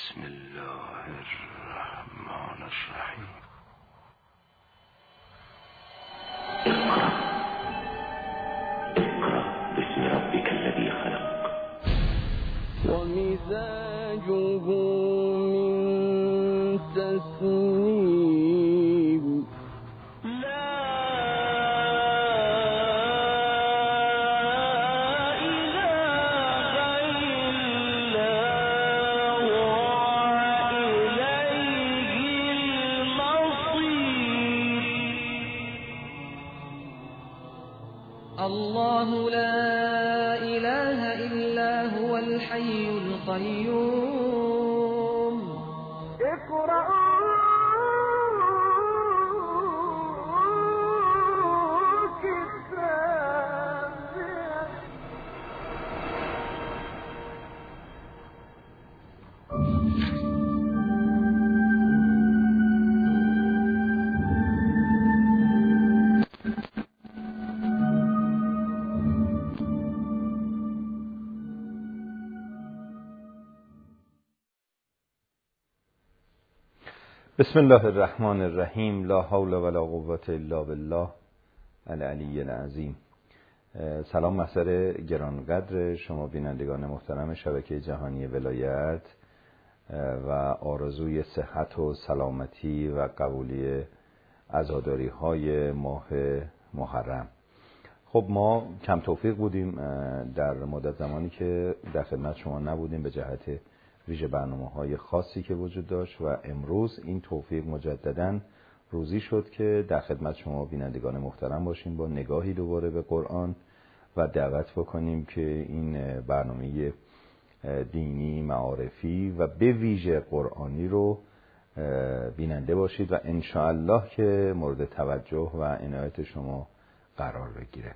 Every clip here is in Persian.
بسم الله الرحمن الرحیم. اقرأ باسم ربك الذي خلق. ومزاجه من تسنيم. الله لا إله إلا هو الحي القيوم. اقرأ بسم الله الرحمن الرحیم. لا حول ولا قوة الا بالله العلی العظیم. سلام محضر گرانقدر شما بینندگان محترم شبکه جهانی ولایت و آرزوی صحت و سلامتی و قبولی عزاداری های ماه محرم. خب ما کم توفیق بودیم در مدت زمانی که در خدمت شما نبودیم به جهت ویژه برنامه‌های خاصی که وجود داشت و امروز این توفیق مجدداً روزی شد که در خدمت شما بینندگان محترم باشیم با نگاهی دوباره به قرآن و دعوت بکنیم که این برنامه دینی معارفی و به ویژه قرآنی رو بیننده باشید و انشاءالله که مورد توجه و عنایت شما قرار بگیره.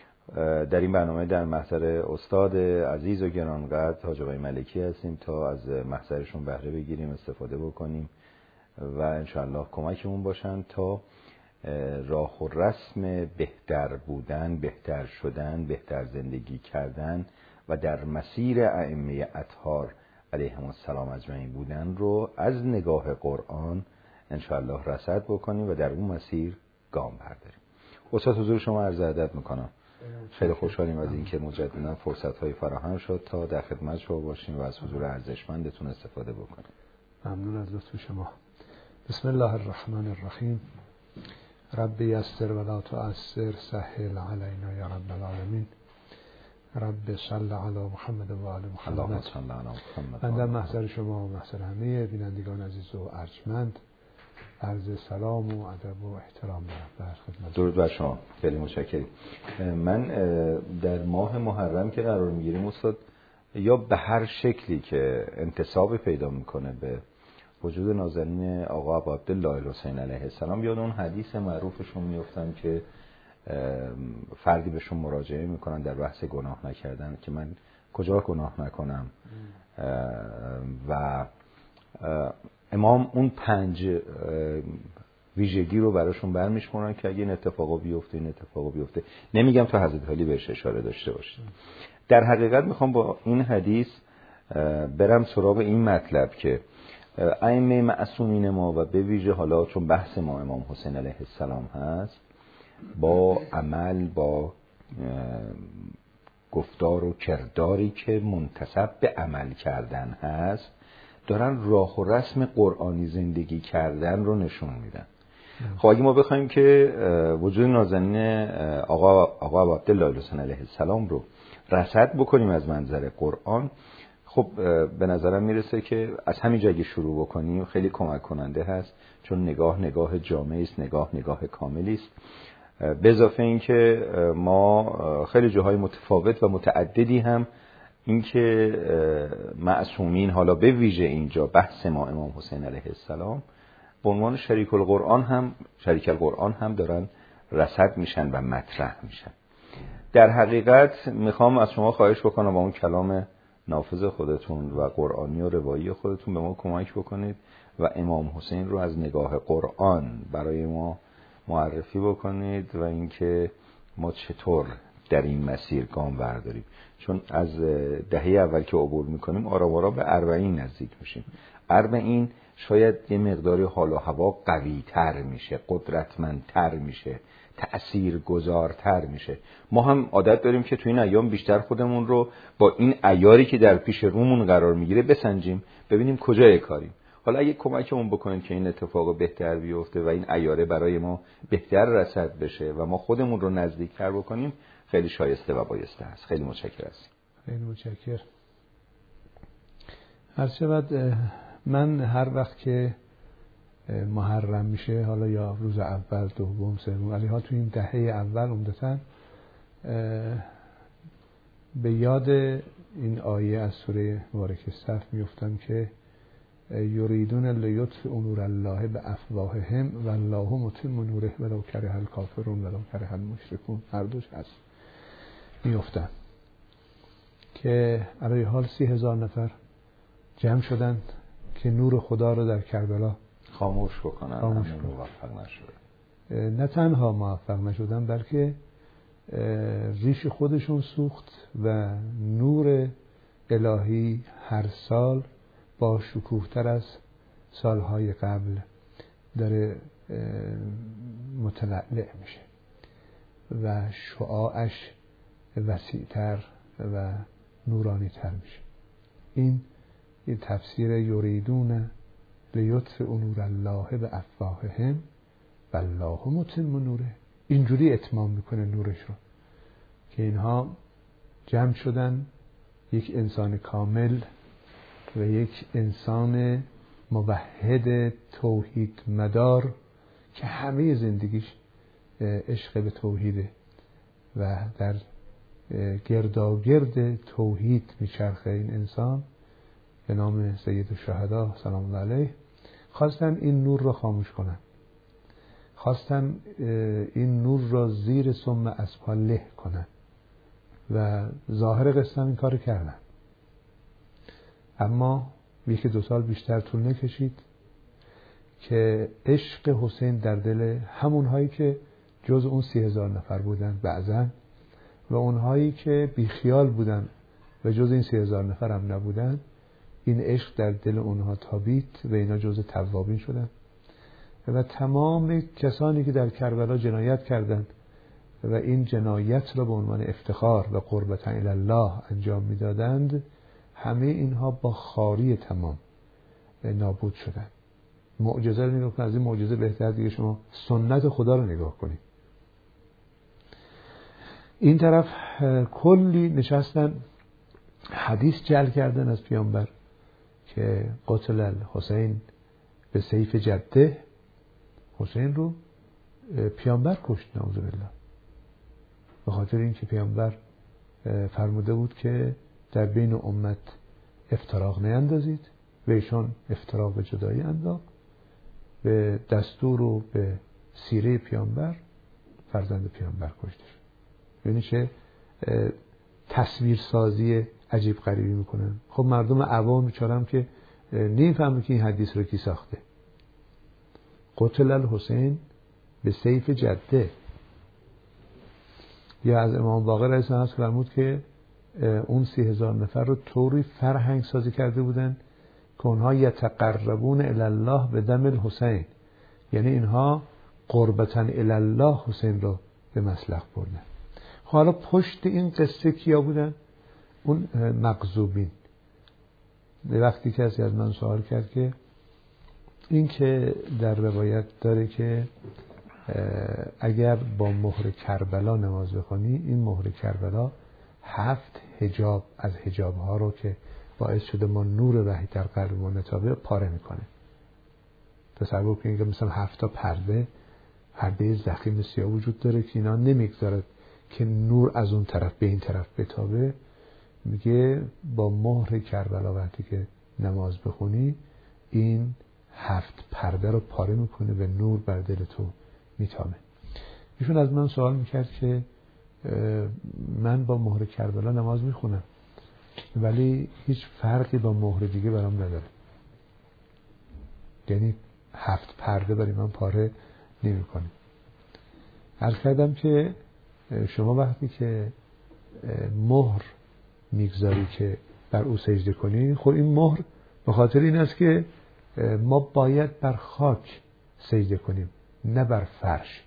در این برنامه در محضر استاد عزیز و گرانقدر حاج آقای ملکی هستیم تا از محضرشون بهره بگیریم، استفاده بکنیم و انشاءالله کمکمون باشن تا راه و رسم بهتر بودن، بهتر شدن، بهتر زندگی کردن و در مسیر ائمه اطهار علیهم السلام اجمعین بودن رو از نگاه قرآن انشاءالله رصد بکنیم و در اون مسیر گام برداریم. استاد حضور شما عرض ادب میکنم. خیلی خوشحالیم از اینکه مجددا فرصت‌های فراهم شد تا در خدمت شما باشیم و از حضور ارزشمندتون استفاده بکنیم. ممنون از لطف شما. بسم الله الرحمن الرحیم. رب یسر ولا تعسر، سهل علینا یا رب العالمین. رب صل علی محمد و آل محمد. اللهم صل علی محمد. من در محضر شما و محضر همه بینندگان عزیز و ارجمند عرض سلام و ادب و احترام دارم در خدمت. درود بر شما. خیلی متشکرم. من در ماه محرم که قرار میگیریم استاد، یا به هر شکلی که انتساب پیدا میکنه به وجود نازنین آقا ابو عبدالله الحسین علیه السلام، یاد اون حدیث معروفشون میافتم که فردی بهشون مراجعه میکنن در بحث گناه نکردن که من کجا گناه نکنم و امام اون 5 ویژگی رو براشون برمیشمونن که اگه این اتفاقا بیفته این اتفاقا بیفته. نمیگم تو حضرت علی بهش اشاره داشته باشید. در حقیقت میخوام با این حدیث برم سراغ این مطلب که ائمه معصومین ما و به ویژه حالا چون بحث ما امام حسین علیه السلام هست، با عمل، با گفتار و کرداری که منتسب به عمل کردن هست، دارن راه و رسم قرآنی زندگی کردن رو نشون میدن. خب اگه ما بخوایم که وجود نازنین آقا ابو عبدالله الحسین علیه السلام رو رصد بکنیم از منظر قرآن، خب به نظرم میرسه که از همین جا اگه شروع بکنیم خیلی کمک کننده هست، چون نگاه جامعی است، نگاه کاملی است. به اضافه این که ما خیلی جاهای متفاوت و متعددی هم این که معصومین، حالا به ویژه اینجا بحث ما امام حسین علیه السلام، به عنوان شریک القرآن هم دارن رصد میشن و مطرح میشن. در حقیقت میخوام از شما خواهش بکنم با اون کلام نافذ خودتون و قرآنی و روایی خودتون به ما کمک بکنید و امام حسین رو از نگاه قرآن برای ما معرفی بکنید و اینکه ما چطور در این مسیر گام برداریم. چون از دهه اول که عبور میکنیم آرام آرام به 40 نزدیک میشیم. عرب این شاید یه مقداری حال و هوا قوی تر میشه، قدرتمندتر میشه، تأثیرگذارتر میشه. ما هم عادت داریم که تو این ایام بیشتر خودمون رو با این عیاری که در پیش رومون قرار میگیره بسنجیم، ببینیم کجای کاریم. حالا اگه کمکمون بکنید که این اتفاق بهتر بیفته و این عیاره برای ما بهتر رصد بشه و ما خودمون رو نزدیکتر بکنیم، خیلی شایسته و بایسته هست. خیلی متشکرم. خیلی متشکرم. هر شود من هر وقت که محرم میشه، حالا یا روز اول، دوم، سوم، ولی ها تو این دهه اول عمدتاً به یاد این آیه از سوره مبارکه صف میفتم که یریدون لیطفئوا نور الله بافواههم والله متم نوره ولو کره الکافرون ولو کره المشرکون. هر دوش هست. میفتم که علی حال 30,000 نفر جمع شدن که نور خدا رو در کربلا خاموش بکنن، موفق نشدن. نه تنها موفق نشدن بلکه ریش خودشون سوخت و نور الهی هر سال با شکوه‌تر از سالهای قبل داره متلألع میشه و شعاعش وسیع‌تر و نورانی‌تر میشه. این تفسیر یریدون لیطفئوا نور الله بافواههم والله متم نوره. اینجوری اتمام میکنه نورش رو که اینها جمع شدن، یک انسان کامل و یک انسان موحد توحید مدار که همه زندگیش عشق به توحیده و در گرداگرد توحید میچرخه. این انسان به نام سید الشهدا سلام الله علیه خواستن این نور را خاموش کنن، خواستن این نور را زیر سم اسپا له کنن و ظاهر قصه این کار کردن. اما 1-2 سال بیشتر طول نکشید که عشق حسین در دل همونهایی که جز اون 30,000 نفر بودن بعضن و اونهایی که بیخیال بودن و جز این 30,000 نفر هم نبودن، این عشق در دل اونها تابید و اینا جز توابین شدن و تمام کسانی که در کربلا جنایت کردند و این جنایت را به عنوان افتخار و قربت الی الله انجام میدادند، همه اینها با خاری تمام نابود شدند. معجزه رو نگاه کنید، از این معجزه بهتر دیگه شما سنت خدا رو نگاه کنید. این طرف کلی نشستن حدیث جعل کردن از پیامبر که قتل الحسین به سیف جده، حسین رو پیامبر کشت نعوذ بالله، به خاطر اینکه پیامبر فرموده بود که در بین امت افتراق نیندازید و ایشان افتراق به جدایی انداخت. به دستور و به سیره پیامبر فرزند پیامبر کشته شد. یعنی چه تصویرسازی عجیب غریبی میکنن. خب مردم عوام بیچاره‌ام که نمیفهمه که این حدیث رو کی ساخته. قتل الحسین به سیف جده. یا از امام باقر علیه السلام فرمود که اون 30,000 نفر رو طوری فرهنگ سازی کرده بودن که اونها یتقربون الی الله به دم الحسین، یعنی اینها قربتاً الی الله حسین رو به مسلخ بردن. حالا پشت این قصه کیا بودن؟ اون مغضوبین. وقتی کسی از من سوال کرد که این که در روایت داره که اگر با مهر کربلا نماز بخونی، این مهر کربلا 7 حجاب از حجاب ها رو که باعث شده ما نور وحی در قلب ما نتابه پاره میکنه. تصور کنید که مثلا 7 تا پرده ضخیم سیاه وجود داره که اینا نمیگذارد که نور از اون طرف به این طرف بتابه. میگه با مهر کربلا وقتی که نماز بخونی، این 7 پرده رو پاره میکنه و نور بر دل تو میتابه. ایشون از من سوال میکرد که من با مهر کربلا نماز میخونم ولی هیچ فرقی با مهر دیگه برام نداره، یعنی 7 پرده برای من پاره نمیکنه. عرض کردم که شما وقتی که مهر میگذاری که بر او سجده کنی، خب این مهر به خاطر این است که ما باید بر خاک سجده کنیم، نه بر فرش.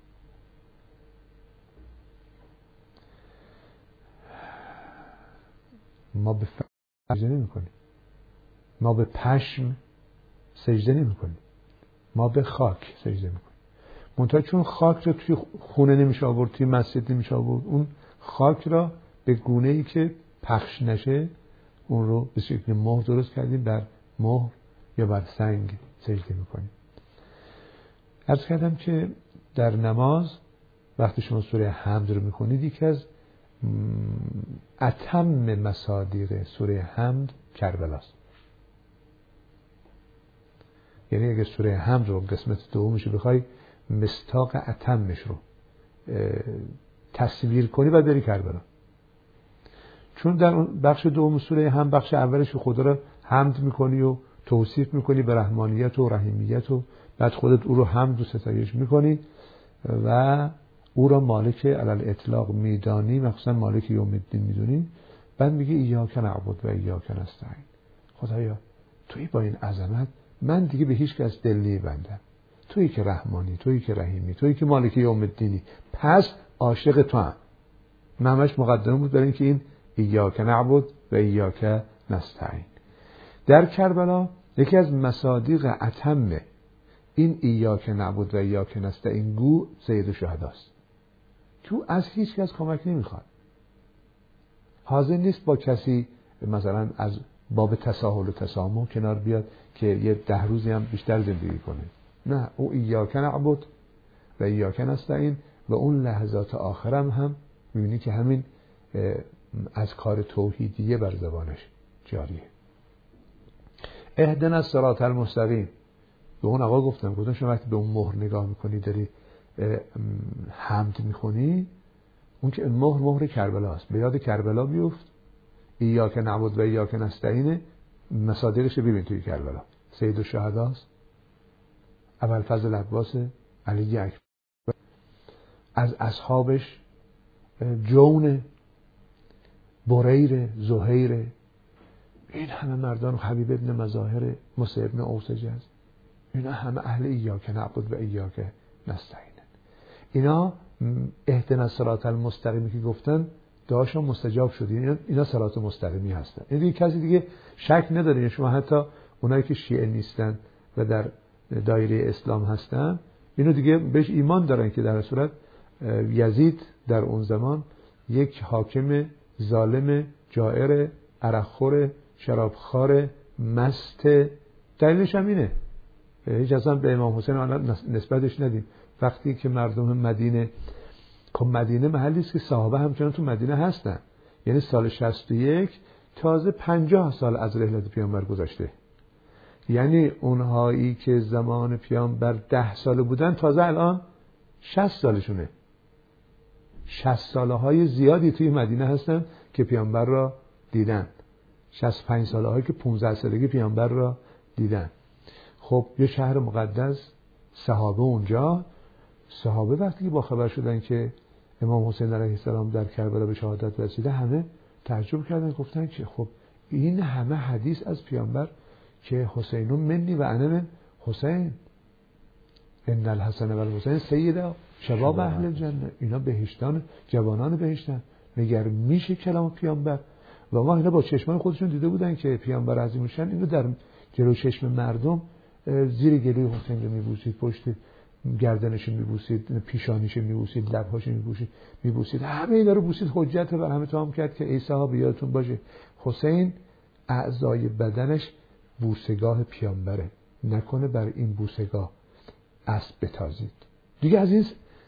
ما به فرش سجده نمی کنیم، ما به پشم سجده نمی کنیم، ما به خاک سجده می کنیم. منتها چون خاک رو توی خونه نمیشه آورد، توی مسجد نمیشه آورد، اون خاک را به گونه‌ای که پخش نشه اون رو به شکل مهر درست کردیم، بر مهر یا بر سنگ سجده میکنیم. عرض کردم که در نماز وقتی شما سوره حمد رو میخونید، یکی از اتم مصادیق سوره حمد کربلاست. یعنی اگه سوره حمد رو قسمت دومش بخوای مصداق اتمش رو تصویر کنی باید بری کربلا، چون در اون بخش دوم سوره هم بخش اولش خدا رو حمد میکنی و توصیف میکنی به رحمانیت و رحیمیت و بعد خودت او رو حمد و ستایش میکنی و او را مالک علل اطلاق میدانی، مخصوصا مالک یوم الدین میدونی. بعد میگه ایاک نعبد و ایاک نستعین. خدایا تویی با این عظمت، من دیگه به هیچ کس دل نمیبندم، تویی که رحمانی، تویی که رحیمی، تویی که مالک یوم الدینی، پس عاشق تو هم. همش مقدمه بود برای اینکه این ایاک نعبد و ایاک نستعین. در کربلا یکی از مصادیق اتم این ایاک نعبد و ایاک نستعین گو سید الشهداست. تو از هیچ کس کمک نمیخواد، حاضر نیست با کسی مثلا از باب تساهل و تسامح کنار بیاد که یه 10 روزی هم بیشتر زندگی کنه. نه، او ایاک نعبد و ایاک نستعین و اون لحظات آخرم هم میبینی که همین از کار توحیدیه بر زبانش جاریه. اهدنا الصراط المستقیم. به اون آقا گفتم شما وقتی به اون مهر نگاه میکنی داری حمد میخونی، اون که مهر کربلا است، به یاد کربلا بیفت. ایاک نعبد و ایاک نستعین مصادیقش ببین توی کربلا. سید الشهدا است، ابوالفضل عباس، علی اکبر، از اصحابش جون، بریر، زهیر، این همه مردان، حبیب ابن مظاهر، موسی ابن اوسجه است، اینا همه اهل ایاک نعبد و ایاک نستعین. اینا اهدنا الصراط المستقیمی که گفتن دعاشون مستجاب شد. اینا صراط مستقیمی هستن. این دیگه کسی دیگه شک نداره. شما حتی اونایی که شیعه نیستن و در دایره اسلام هستن اینو دیگه بهش ایمان دارن که در صورت یزید در اون زمان یک حاکم ظالم، جائر، عرقخور، شرابخوار، مست. دلیلش هم اینه، هیچ اصلا به امام حسین نسبتش ندیم. وقتی که مردم مدینه، خب مدینه محلی است که صحابه همچنان تو مدینه هستن، یعنی سال 61 تازه 50 سال از رحلت پیامبر گذشته، یعنی اونهایی که زمان پیامبر 10 ساله بودن تازه الان 60 سالشونه. 60 ساله های زیادی توی مدینه هستن که پیامبر را دیدن، 65 ساله هایی که 15 سالگی پیامبر را دیدن. خب یه شهر مقدس، صحابه اونجا، صحابه وقتی با خبر شدن که امام حسین علیه السلام در کربلا به شهادت رسیده، همه تعجب کردن، گفتن که خب این همه حدیث از پیامبر که حسین منی و انا من حسین، ان الحسن و الحسین سیدا شباب اهل الجنه، اینا بهشتان، جوانان بهشتن. مگر میشه کلام پیامبر؟ و ما اینا با چشمان خودشون دیده بودن که پیامبر عظیم الشان اینو در جلو چشم مردم زیر گلوی حسین رو میبوسید، پشت گردنش میبوسید، پیشانیش میبوسید، لبهاش میبوسید، همه اینا رو بوسید. حجت بر همه تمام کرد که ای صحابه یادتون باشه حسین اعضای بدنش بوسگاه پیامبره، نکنه بر این بوسگاه اسب بتازید. دیگه از این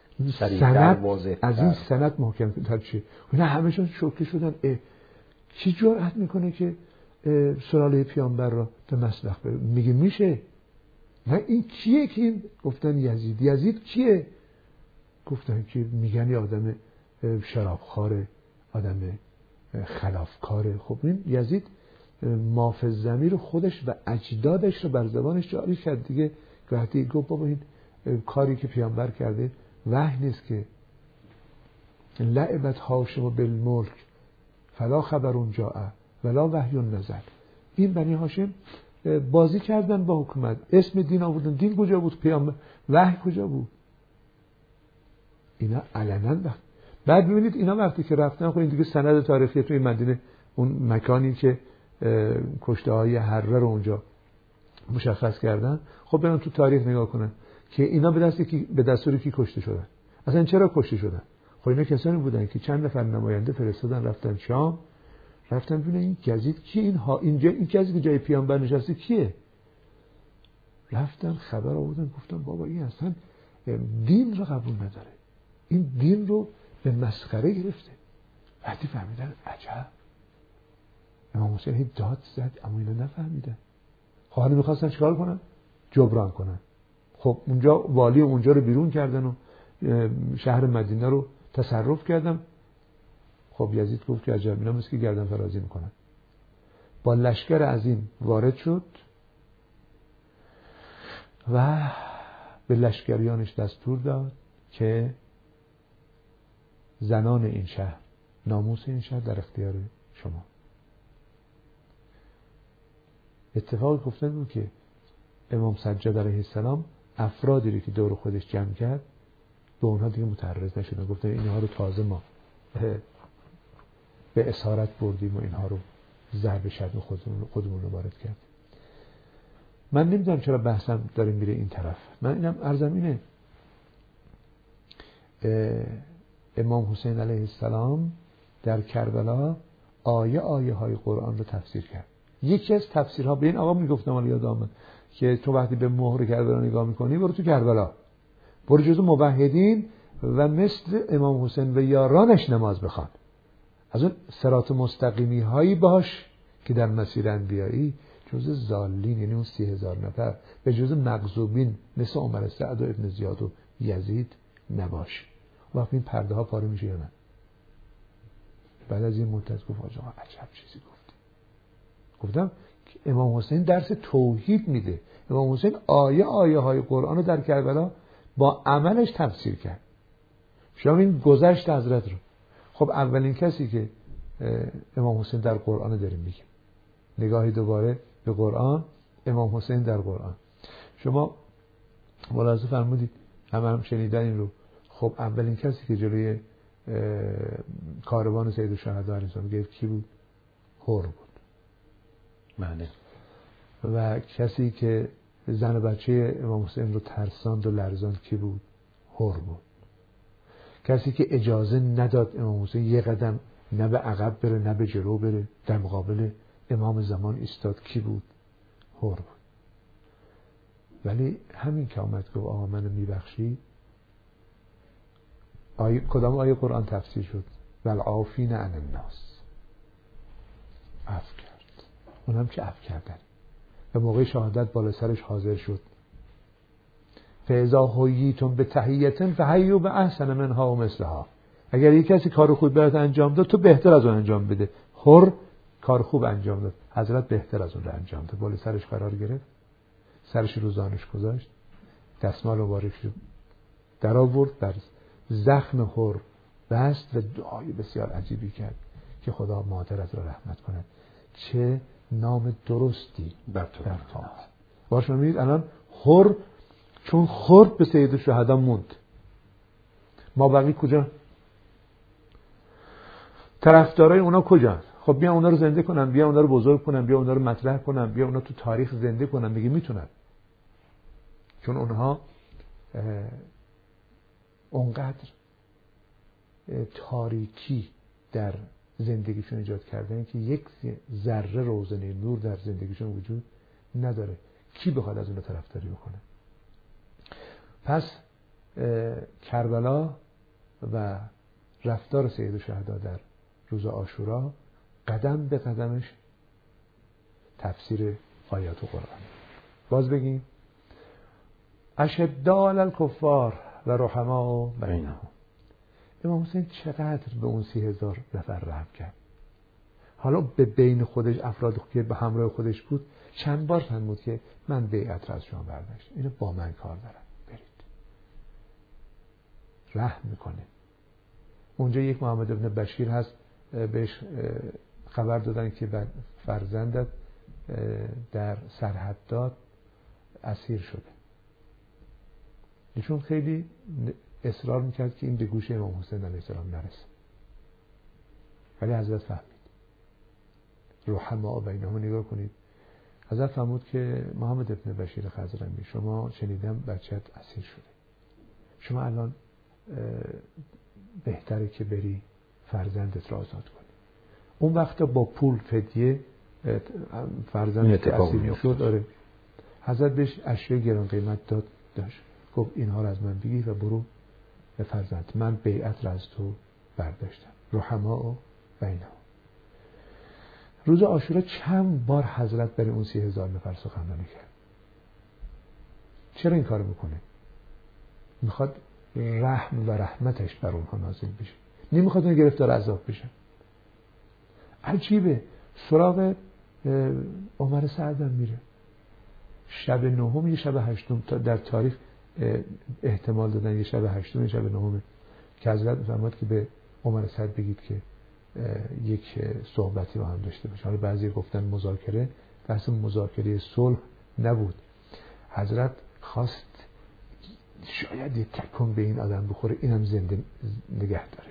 سند محکم تر چیه؟ اینا همه‌شون شوکه شدن. کی جرأت میکنه که سلاله پیامبر را به مسلخ بره؟ میگه میشه. نه این کیه که این؟ گفتن یزید کیه؟ گفتن که میگن یه آدم شرابخواره، آدم خلافکاره. خب این یزید مافز ضمیر خودش و اجدادش رو بر زبانش جاری کرد دیگه. وقتی گفت بابا این کاری که پیامبر کرده وحی نیست که لعبت هاشم بالملک فلا خبر جاء ولا وحی نزل، این بنی هاشم بازی کردن با حکومت، اسم دین آوردن. دین کجا بود؟ پیامبر وحی کجا بود؟ اینا علنا. بعد ببینید اینا وقتی که رفتن، خب این دیگه سند تاریخی توی مدینه، اون مکانی که کشته های حره رو اونجا مشخص کردن، خب برن تو تاریخ نگاه کنن که اینا به دستور کی کشته شدن، اصلا چرا کشته شدن. خب اینا کسانی بودن که چند نفر نماینده فرستادن رفتن شام، رفتن ببینن این یزید کی، این کسی که جای پیامبر نشسته کیه. رفتن خبر آوردن، گفتن بابا این اصلا دین رو قبول نداره، این دین رو به مسخره گرفته. وقتی فهمیدن عجب، امام حسین هی داد زد، اما اینا نفهمیدن. خب حالا میخواستن چیکار کنن؟ جبران کنن. خب اونجا والی اونجا رو بیرون کردن و شهر مدینه رو تصرف کردن. خب یزید گفت که عجب، اینا مثل که گردن فرازی میکنن. با لشکر عظیم وارد شد و به لشکریانش دستور داد که زنان این شهر، ناموس این شهر در اختیار شما. اتفاقی گفته بود که امام سجاد علیه السلام افرادی رو که دور خودش جمع کرد به اونها دیگه متعرض نشدن، گفتن اینها رو تازه ما به اسارت بردیم و اینها رو ضرب شدم خودمون رو وارد کرد. من نمیدونم چرا بحثم داره میره این طرف. من اینم عرضم اینه، امام حسین علیه السلام در کربلا آیه های قرآن رو تفسیر کرد. یکی از تفسیرها به این آقا میگفتم، حالا یادم اومد که تو وقتی به مهر کربلا نگاه میکنی برو تو کربلا، برو جزو موحدین و مثل امام حسین و یارانش نماز بخوان. از اون صراط مستقیمی هایی باش که در مسیر انبیایی جزو ضالین، یعنی اون 30,000 نفر، به جزو مغضوبین مثل عمر سعد و ابن زیاد و یزید نباش. وقتی این پرده ها پاره میشه یا نه؟ بعد از این مدت گفت آقا عجب چیزی گفتم که امام حسین درس توحید میده. امام حسین آیه های قرآن رو در کربلا با عملش تفسیر کرد. شما این گذشت حضرت رو، خب اولین کسی که امام حسین در قرآن داریم میگه، نگاهی دوباره به قرآن، امام حسین در قرآن. شما ملاحظه فرمودید، هم شنیدن این رو. خب اولین کسی که جلوی کاروان سید الشهدا علیه السلام گرفت کی بود؟ هور بود. بله. و کسی که زن و بچه امام حسین رو ترساند و لرزاند کی بود؟ هور بود. کسی که اجازه نداد امام حسین یه قدم نه به عقب بره نه به جلو بره، در مقابل امام زمان ایستاد کی بود؟ هور بود. ولی همین که آمد گفت آقا منو میبخشی، کدام آیه قرآن تفسیر شد؟ والعافین عن الناس. عفو کرد. اونم چه عفو کردن. و موقع شهادت بالا سرش حاضر شد. فاذا حییتم بتحیة فحیوا باحسن منها و مثلها. اگر یک کسی کار خوب برات انجام داد تو بهتر از اون انجام بده. هر کار خوب انجام داد، حضرت بهتر از اون رو انجام داد. بالا سرش قرار گرفت، سرش رو زانوش گذاشت، دستمال مبارک رو در آورد، بر زخم هر بست و دعای بسیار عجیبی کرد که خدا مادرت را رحمت کند. چه نام درستی بر تو باش. می‌بینید الان هر چون خورد به سید الشهدا موند. ما بقی کجا؟ طرفدارای اونا کجا؟ خب بیا اونا رو زنده کنن، بیا اونا رو بزرگ کنن، بیا اونا رو مطرح کنن، بیا اونا تو تاریخ زنده کنن. میگه میتونن، چون اونها اونقدر تاریکی در زندگیشون ایجاد کردن که یک ذره روزنه نور در زندگیشون وجود نداره. کی بخواد از اونها طرفداری بکنه؟ پس کربلا و رفتار سید الشهدا در روز عاشورا قدم به قدمش تفسیر آیات قرآن. باز بگیم اشداء علی الکفار و رحماء بینهم. امام حسین چقدر به اون 30,000 نفر رحم کرد. حالا به بین خودش، افراد که به همراه خودش بود، چند بار فرمود که من بیعت را از شما برداشت، اینو با من کار دارم، برید. رحم میکنه. اونجا یک محمد ابن بشیر هست، بهش خبر دادن که فرزندت در سرحدات اسیر شده، چون خیلی اصرار میکرد که این به گوش امام حسین علیه السلام نرسه. ولی حضرت فهمید. رحما بینهم نگاه کنید. حضرت فرمود که محمد ابن بشیر خضرمی، شما شنیدم بچه‌ت اسیر شده، شما الان بهتره که بری فرزندت را آزاد کنی. اون وقت با پول فدیه فرزندت که اسیر شد، آره، حضرت بهش اشیاء گران قیمت داشت. گفت اینها رو از من بگیر و برو به فرزند، من بیعت را از تو برداشتم. رحما و بینهم. روز عاشورا چند بار حضرت برای اون 30,000 نفر سخنرانی کرد. چرا این کارو میکنه؟ میخواد رحم و رحمتش بر اونها نازل بشه، نمیخواد اون گرفتار عذاب بشن. عجیبه، سراغ عمر سعد هم میره. شب نهم یه شب هشتم، تا در تاریخ احتمال دادن یه شب هشتم یه شب نهمه که حضرت فرمود که به عمر سعد بگید که یک صحبتی با هم داشته باشه. حالا بعضی گفتن مذاکره، بحث مذاکره صلح نبود. حضرت خواست شاید یه تکون به این آدم بخوره، اینم زنده نگه داره،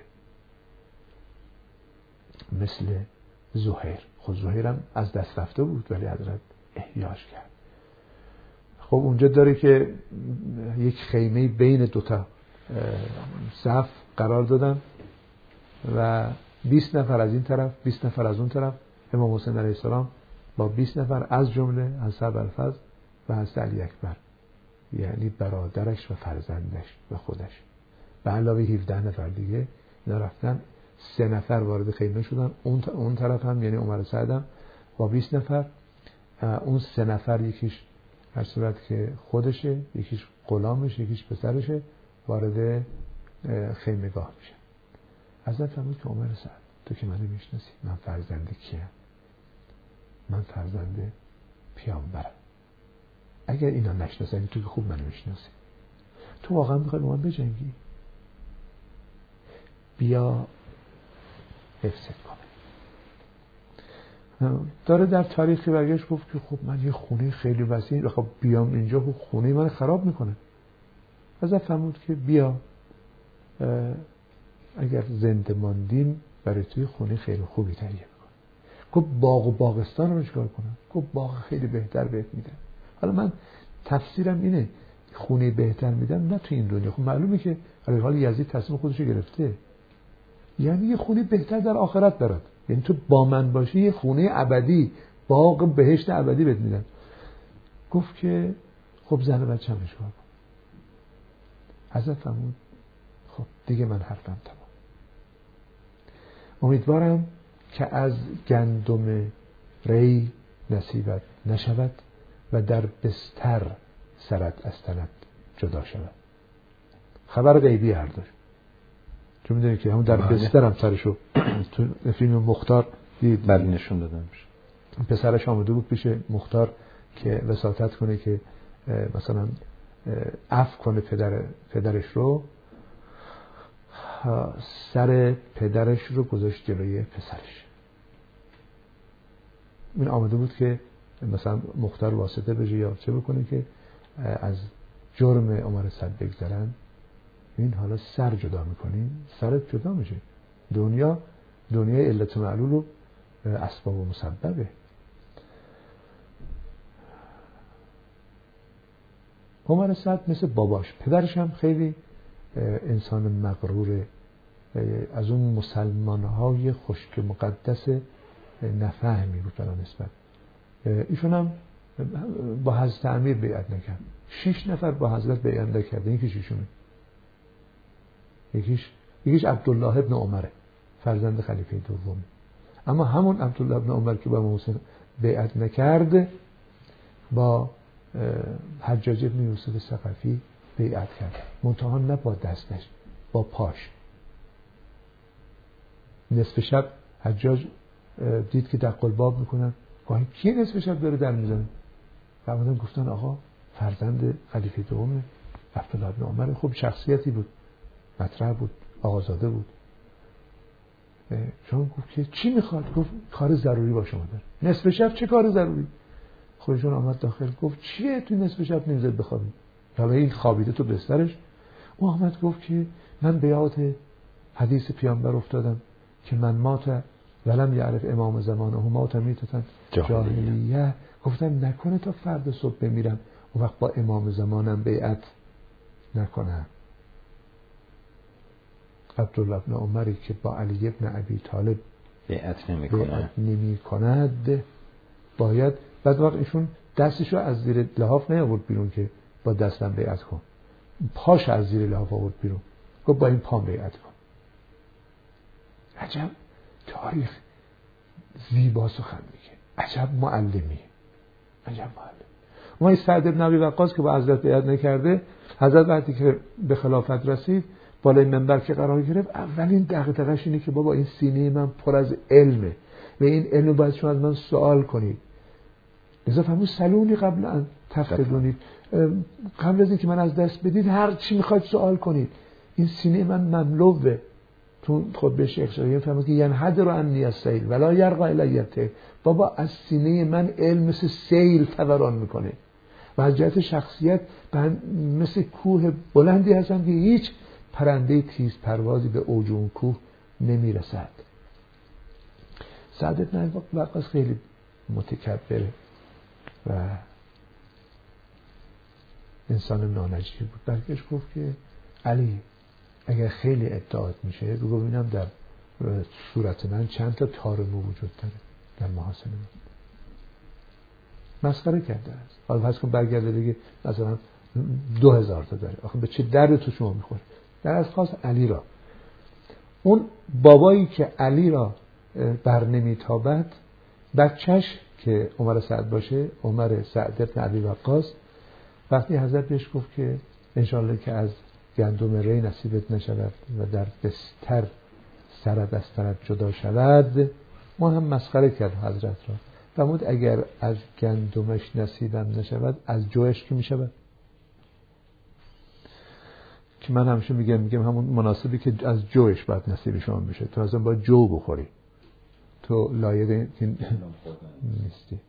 مثل زهیر. خود زهیرم از دست رفته بود ولی حضرت احیاش کرد. خب اونجا داره که یک خیمه بین دوتا صف قرار دادن و 20 نفر از این طرف 20 نفر از اون طرف. امام حسین علیه السلام با 20 نفر از جمله حضرت ابوالفضل و حضرت علی اکبر، یعنی برادرش و فرزندش و خودش، به علاوه 17 نفر دیگه اینا رفتن. 3 نفر وارد خیمه شدن، اون طرف هم یعنی عمر سعد هم با 20 نفر. اون 3 نفر یکیش هر صورت که خودشه، یکیش غلامش، یکیش پسرشه، وارد خیمه‌گاه میشن. حضرت فرمود که عمر سعد، تو که منو میشناسی، من فرزند کیم؟ من فرزند پیامبرم. اگر اینا نشناسن تو که خوب منو میشناسی، تو واقعا میخوای با من بجنگی؟ بیا حفظت کنه. داره در تاریخی برگشت گفت که خب من یه خونه خیلی وسیع، خب بیام اینجا خب خونه من خراب میکنه. حضرت فرمود که بیا، اگر زنده ماندیم برای توی خونه خیلی خوبی تهیه میکنم. گفت باغ و باغستان رو چیکار کنم؟ گفت باغ خیلی بهتر بهت میدم. حالا من تفسیرم اینه، خونه بهتر میدم نه تو این دنیا. خب معلومه که در حال یزید تصمیم خودش رو گرفته، یعنی یه خونه بهتر در آخرت برات، یعنی تو با من باشی یه خونه ابدی، باغ بهشت ابدی بهت میدم. گفت که خب زن و بچه‌م چیکار کنم؟ حضرت فرمود خب دیگه من حرفم تمام. امیدوارم که از گندم ری نصیبت نشود و در بستر سرت از تنت جدا شود. خبر غیبی هر داشت، چون میدونی که همون در بستر هم سرشو تو فیلم مختار دید، بله نشون دادم. پسرش آمده بود پیش مختار که وساطت کنه که مثلا عفو کنه پدرش رو. سر پدرش رو گذاشت جلوی پسرش. این آمده بود که مثلا مختار واسطه بشه یا چه بکنه که از جرم عمر سعد بگذرن. این حالا سر جدا میکنیم، سرت جدا میشه. دنیای علت و معلول و اسباب و مسببه. عمر سعد مثل باباش، پدرش هم خیلی انسان مغروره، از اون مسلمان‌های خشک مقدس نفهمی بود برای نسبت. ایشون هم با حضرت امیر بیعت نکرد. 6 نفر با حضرت بیعت نکردن. یکیش عبدالله ابن عمره، فرزند خلیفه دوم. اما همون عبدالله ابن عمر که با حسین بیعت نکرد، با حجاج ابن یوسف ثقفی بیعت کرد. منتها نه با دستش، با پاش. نصف شب حجاج دید که دق الباب میکنن، گاهی کی نصف شب داره در میزنه؟ فرمودن گفتن آقا فرزند خلیفه دوم عبدالله ابن عمر. خوب شخصیتی بود، مطرح بود، آقازاده بود. چون گفت که چی میخواد؟ گفت کار ضروری با شما داره. نصف شب چه کار ضروری؟ خودشون آمد داخل، گفت چیه تو نصف شب نمیذاری بخوابی؟ حالا این خوابیده تو بسترش. اون آمد گفت که من به یاد حدیث پیامبر افتادم که من مات ولم یعرف امام زمانه مات میتتن جاهلیه. گفتم نکنه تا فردا صبح بمیرم اون وقت با امام زمانم بیعت نکنم. عبدالله بن عمری که با علی ابن ابی طالب بیعت نمی کند باید بعد وقت ایشون دستشو از زیر لحاف نیاورد بیرون که با دستم بیعت کن، پاش از زیر لحاف آورد بیرون، گفت با این پام بیعت کن. عجب تاریخ زیبا سخن میگه، عجب معلمی، عجب معلم. ما این سعد بن ابی وقاص که با حضرت بیعت نکرده، حضرت وقتی که به خلافت رسید بالای منبر که قرار گرفت، اولین دغدغه‌اش اینه که بابا این سینه من پر از علمه و این علم باید شما از من سوال کنید. لذا فرمود سلونی قبل ان تفقدونید، قبل از اینکه من از دست بدید هر چی میخواید سوال کنید. این سینه من مملوه. تو خطبه شیخ شایعی فرمود که ینحدر عنی السیل ولا یرقى الیته، بابا از سینه من علم مثل سیل فوران میکنه و از جهت شخصیت مثل کوه بلندی هستم که هیچ پرنده تیز پروازی به اوج اون کوه نمیرسد. سعد بن ابی وقاص خیلی متکبره و انسان نانجیب بود. برگشت گفت که علی اگر خیلی ادعات میشه بگو ببینم در صورت من چند تا تار مو وجود داره در محاسن من. مسخره کرده است. حالا فرض کن برگرده بگه مثلا 2000 تا داره، آخه به چه درد تو شما میخوره؟ در از خاص علی را، اون بابایی که علی را بر نمیتابد، بچهش که عمر سعد باشه، عمر سعد بن ابی وقاص، وقتی حضرت بهش گفت که انشالله که از گندم ری نصیبت نشود و در بستر سرت از سرت جدا شود، ما هم مسخره کرد حضرت را. فرمود اگر از گندمش نصیبم نشود از جوش که میشود؟ که من همیشه میگم همون مناسبی که از جوش باید نصیب شما بشه، تو اصلا باید جو بخوری، تو لایق این نیستی.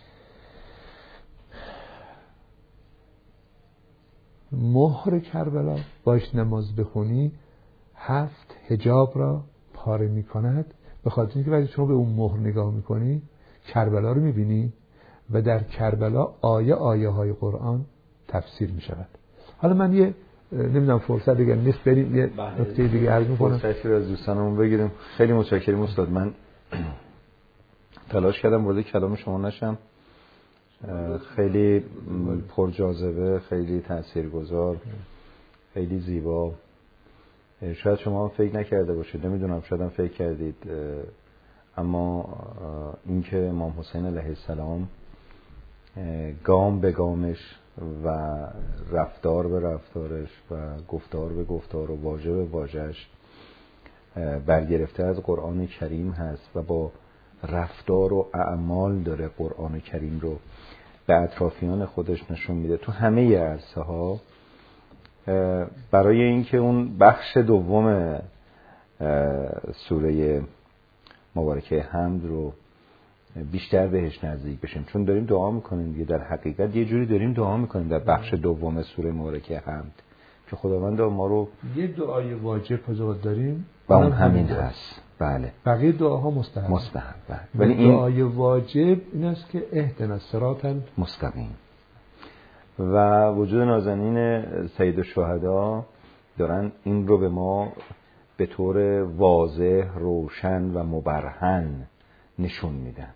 مهر کربلا باش نماز بخونی 7 حجاب را پاره میکند، به خاطر اینکه وقتی شما به اون مهر نگاه میکنی کربلا رو میبینی و در کربلا آیه های قرآن تفسیر میشود. حالا من یه نمیدونم فرصت دیگه نیست بریم یه نکته دیگه عرض میکنم. فرصتی رو از دوستانمون بگیریم. خیلی متشکرم استاد. من تلاش کردم وارد کلام شما نشم. خیلی پرجاذبه، خیلی تاثیرگذار، خیلی زیبا. شاید شما هم فکر نکرده باشید، نمیدونم، شاید هم فکر کردید، اما اینکه امام حسین علیه السلام گام به گامش و رفتار به رفتارش و گفتار به گفتار و واژه به واژه‌اش برگرفته از قرآن کریم هست و با رفتار و اعمال داره قرآن کریم رو به اطرافیان خودش نشون میده تو همه عرصه ها. برای اینکه اون بخش دوم سوره مبارکه حمد رو بیشتر بهش نزدیک بشیم، چون داریم دعا میکنیم دیگه، در حقیقت یه جوری داریم دعا میکنیم در بخش دوم سوره مبارکه حمد که خداوند ما رو یه دعای واجب حضور داریم و اون همین هست. بله، بقیه دعاها مستحب. بله. ولی این دعای واجب این است که اهدنا الصراط المستقیم و وجود نازنین سید الشهدا دارن این رو به ما به طور واضح، روشن و مبرهن نشون میدن.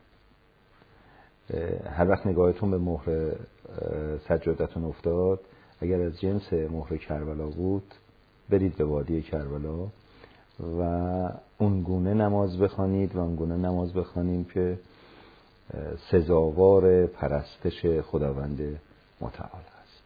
هر وقت نگاهتون به مهر سجادتون افتاد، اگر از جنس مهر کربلا بود برید به وادی کربلا و اونگونه نماز بخوانید و اونگونه نماز بخوانید که سزاوار پرستش خداوند متعال است.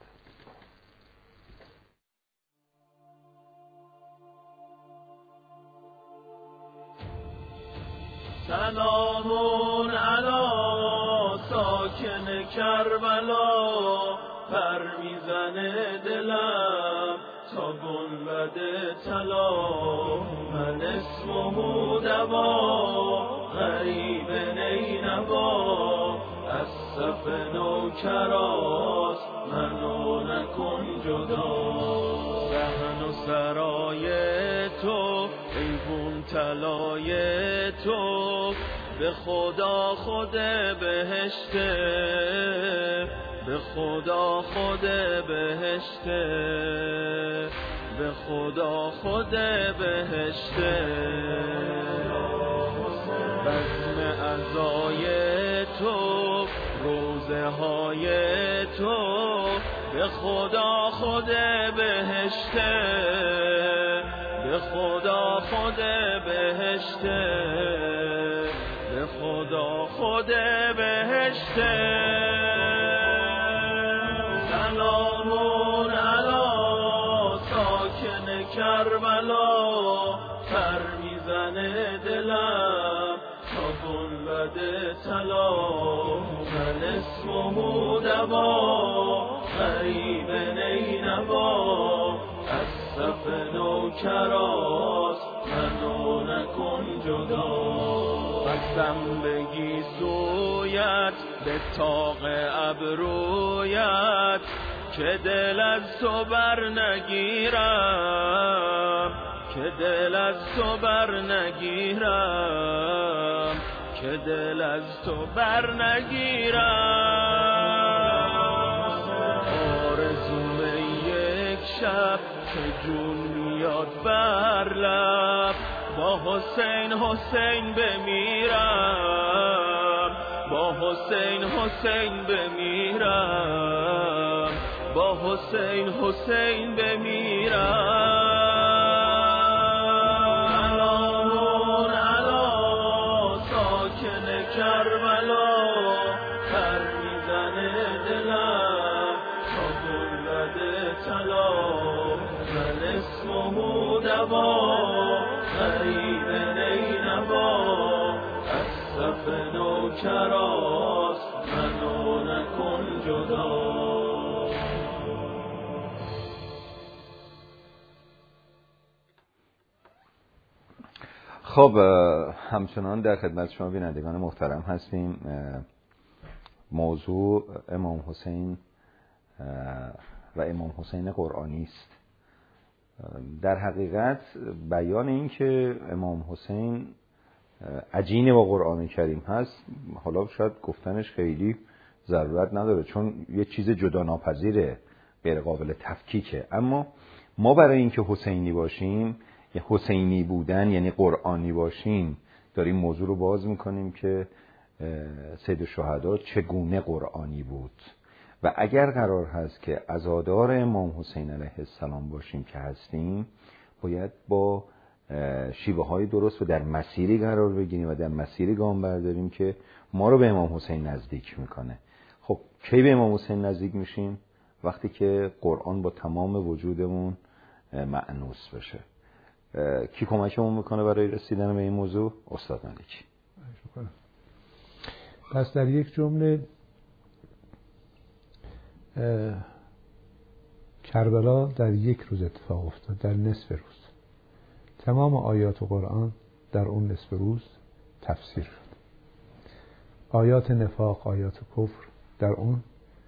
سلام علی ساکن کربلا، پر میزنه دلم تا گنبد طلا. من اسمه دوا غریب نینوا، از صف نوکرات منو نکن جدا. صحن و سرای تو ایوون طلای تو به خدا خود بهشته، به خدا خود بهشته، به خدا خود بهشته. بزم عزای تو روزه های تو به خدا خود بهشته، به خدا خود بهشته، به خدا خود بهشته. سلامون علی ساکن کربلا پر میزنه دلم تا گنبد طلا. من اسمه دوا غریب نینوا از صف نوکرات منو نکن جدا. قسم بگی سویت به طاق ابرویت که دل از تو بر نگیرم، که دل از تو بر نگیرم، که دل از تو بر نگیرم. آرزوم یک شب که جون میاد بر لب با حسین حسین بمیرم، با حسین حسین بمیرم، با حسین حسین بمیرم. سلامون علی ساکن کربلا پر میزنه دلم تا گنبد طلا. من اسمه دوا غریب نینوا از صف نوکرات منو نکن جدا. خب همچنان در خدمت شما بینندگان محترم هستیم. موضوع امام حسین و امام حسین قرآنی است. در حقیقت بیان این که امام حسین عجین با قرآن کریم هست حالا شاید گفتنش خیلی ضرورت نداره، چون یه چیز جدا ناپذیره، غیر قابل تفکیکه. اما ما برای اینکه حسینی باشیم، یه حسینی بودن یعنی قرآنی باشیم، داریم موضوع رو باز میکنیم که سید الشهدا چگونه قرآنی بود. و اگر قرار هست که عزادار امام حسین علیه السلام باشیم که هستیم، باید با شیوه های درست و در مسیری قرار بگیریم و در مسیری گام برداریم که ما رو به امام حسین نزدیک میکنه. خب کی به امام حسین نزدیک میشیم؟ وقتی که قرآن با تمام وجودمون مأنوس بشه. کی کمکمون میکنه برای رسیدن به این موضوع؟ استاد ملکی. پس در یک جمله کربلا در یک روز اتفاق افتاد، در نصف روز. تمام آیات قرآن در اون نصف روز تفسیر شد. آیات نفاق، آیات کفر در اون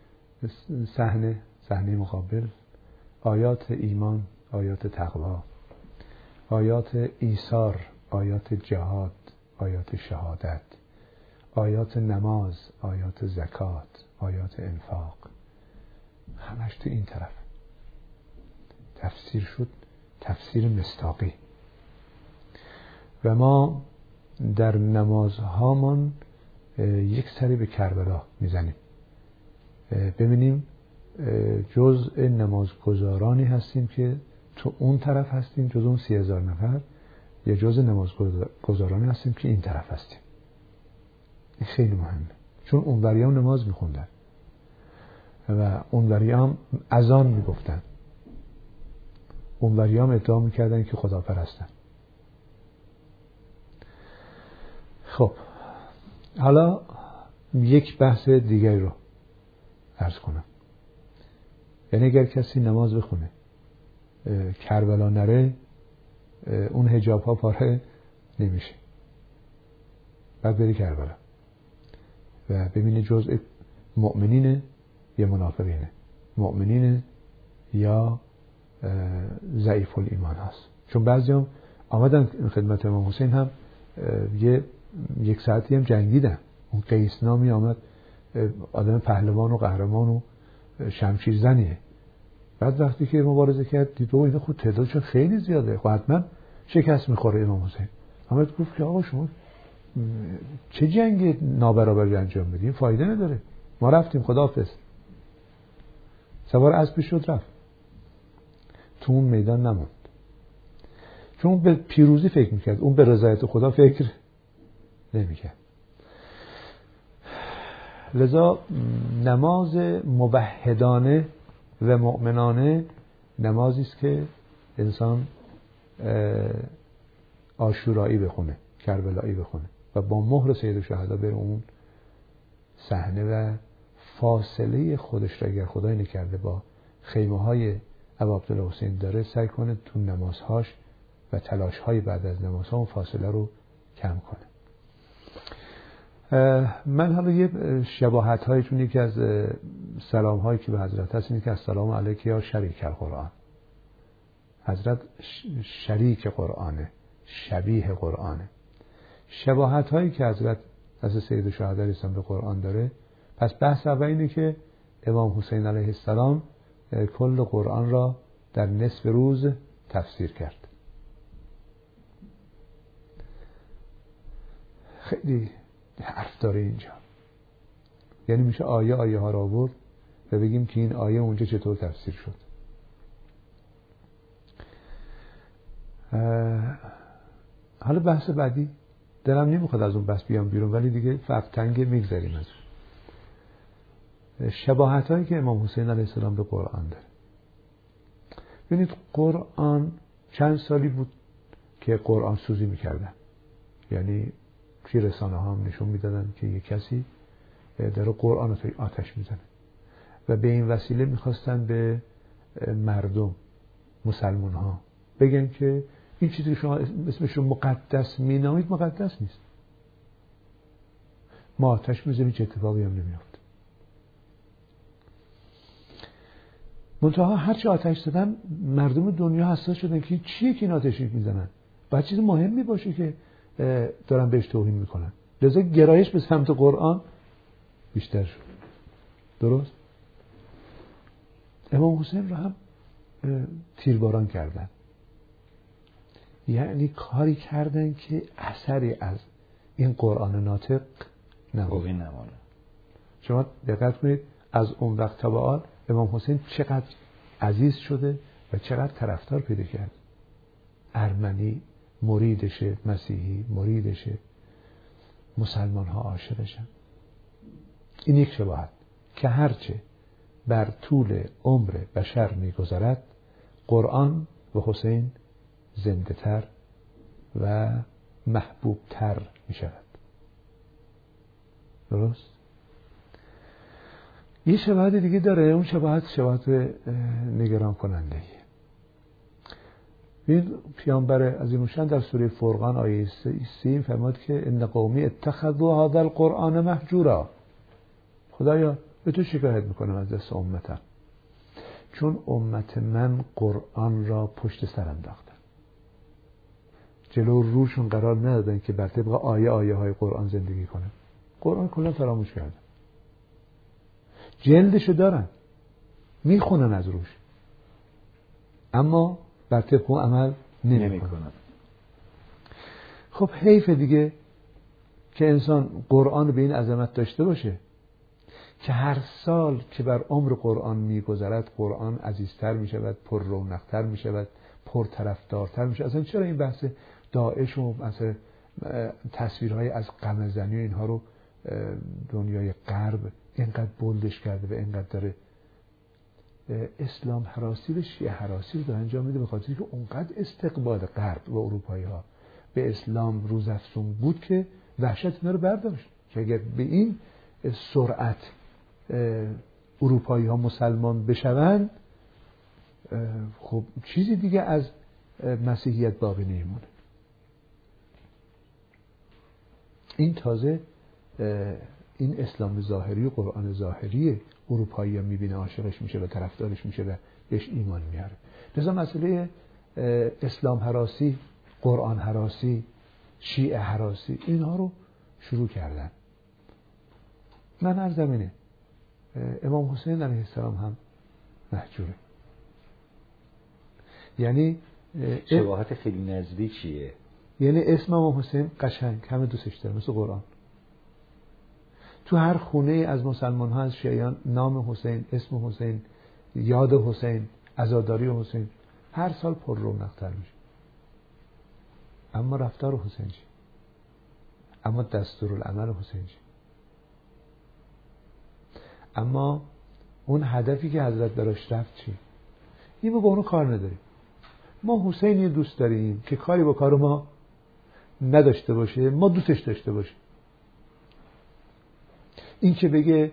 صحنه مقابل، آیات ایمان، آیات تقوا، آیات ایثار، آیات جهاد، آیات شهادت، آیات نماز، آیات زکات، آیات انفاق، همش تو این طرف تفسیر شد، تفسیر مصداقی. و ما در نمازهامان یک سری به کربلا میزنیم، ببینیم جزء نمازگزارانی هستیم که تو اون طرف هستیم، جزء اون 30,000 نفر، یا جزء نمازگزارانی هستیم که این طرف هستیم. این خیلی مهمه، چون اونوری هم نماز میخوندن و اونوری هم اذان میگفتن، اونوری هم ادعا میکردن که خدا پرستن. خب حالا یک بحث دیگری رو عرض کنم. یعنی اگر کسی نماز بخونه کربلا نره، اون حجاب ها پاره نمیشه، بعد بری کربلا و ببینی جزء مؤمنینه یا منافقینه، مؤمنینه یا ضعیف الایمان هست. چون بعضیام آمدن خدمت امام حسین هم یک ساعتی هم جنگیدن. اون قیس نامی آمد، آدم پهلوان و قهرمان و شمشیر زنیه. بعد وقتی که مبارزه کرد دید اینا خود تعدادشون خیلی زیاده، خب حتما شکست میخوره امام حسین. آمد گفت که آقا شما چه جنگ نابرابری انجام بدیم، فایده نداره، ما رفتیم خداحافظ. سوار اسب شد رفت، تو اون میدان نموند، چون اون به پیروزی فکر میکرد، اون به رضایت خدا فکر نمیکرد. لذا نماز موحدانه و مؤمنانه نمازی است که انسان عاشورایی بخونه، کربلایی بخونه و با مهر سید الشهدا بره اون صحنه و فاصله خودش را اگر خدای نکرده با خیمه های ابا عبدالحسین داره، سعی کنه تو نمازهاش و تلاش‌های بعد از نمازها اون فاصله رو کم کنه. من حالا یه شباهت هایی، چون یکی از سلام هایی که به حضرت هست اینه که السلام علیک یا شریک القرآن. حضرت شریک قرآنه، شبیه قرآنه. شباهت هایی که حضرت از سید الشهدا علیه السلام به قرآن داره، پس بحث اول اینه که امام حسین علیه السلام کل قرآن را در نصف روز تفسیر کرد. خیلی حرف داره اینجا، یعنی میشه آیه ها را آورد و بگیم که این آیه اونجا چطور تفسیر شد. حالا بحث بعدی دلم نمیخواد از اون بحث بیام بیرون، ولی دیگه فرق تنگه، میگذاریم از اون. شباهت هایی که امام حسین علیه السلام به قرآن داره. ببینید قرآن چند سالی بود که قرآن سوزی میکردن، یعنی توی رسانه ها هم نشون میدادن که یک کسی داره قرآن رو توی آتش میزنه و به این وسیله میخواستن به مردم مسلمان ها بگن که این چیزی که شما اسمش رو مقدس مینامید مقدس نیست، ما آتش میزنیم، هیچ اتفاقی هم نمیافته. منتها هرچی آتش زدن مردم دنیا حساس شدن که چیه که این آتشی میزنن، باید چیز مهمی باشه که دارن بهش توهین میکنن. لذا گرایش به سمت قرآن بیشتر شد. درست؟ امام حسین رو هم تیرباران کردن، یعنی کاری کردن که اثری از این قرآن ناطق نمونه. شما دقت کنید از اون وقت تا به الان امام حسین چقدر عزیز شده و چقدر طرفدار پیدا کرد. ارمنی مریدشه، مسیحی مریدشه، مسلمان ها عاشقشن. این یک شباهت که هرچه بر طول عمر بشر میگذرد قرآن و حسین زنده تر و محبوب تر می شود. درست؟ یه شباهت دیگه داره، اون شباهت نگران کننده ایه. این پیامبر عظیم‌الشأن در سوره فرقان آیه 3 فرمود که ان قومی اتخذوا هذا القرآن مهجورا. خدایا به تو شکایت میکنم از دست امتم، چون امت من قرآن را پشت سر انداختن، جلو روشون قرار ندادن که بر طبق آیه های قرآن زندگی کنن. قرآن کلا فراموش کردن، جلدشو دارن میخونن از روش، اما بر طبق اون عمل نمیکنن. خب حیف دیگه که انسان قرآن به این عظمت داشته باشه که هر سال که بر عمر قرآن میگذرد قرآن عزیزتر میشود، پر رونقتر میشود، پر طرفدارتر میشه. اصلا چرا این بحث داعش و مثلا تصویرهای از قمه‌زنی و اینها رو دنیای غرب اینقدر بولدش کرده و اینقدر داره اسلام هراسی و شیعه هراسی رو داره انجام میده، به خاطری که اونقدر استقبال غرب و اروپایی ها به اسلام روزافزون بود که وحشت اینا رو برداشت که اگر به این سرعت اروپایی ها مسلمان بشوند خب چیزی دیگه از مسیحیت باقی نمیمونه. این تازه این اسلام ظاهری و قرآن ظاهری اروپایی ها میبینه، عاشقش میشه و طرفدارش میشه و بهش ایمان میاره. لذا مسئله اسلام هراسی، قرآن هراسی، شیعه هراسی، اینها رو شروع کردن. من عرضم اینه امام حسین علیه السلام هم محجوره. یعنی شباهت خیلی نزدیکیه. یعنی اسم امام حسین قشنگ همه دوستش داره، مثل قرآن. تو هر خونه از مسلمان ها، از شیعیان، نام حسین، اسم حسین، یاد حسین، عزاداری حسین هر سال پر رونق‌تر میشه. اما رفتار حسین چی؟ اما دستورالعمل حسین چی؟ اما اون هدفی که حضرت براش رفت چی؟ این با اونو کار نداریم. ما حسینی دوست داریم که کاری با کار ما نداشته باشه، ما دوستش داشته باشیم. این که بگه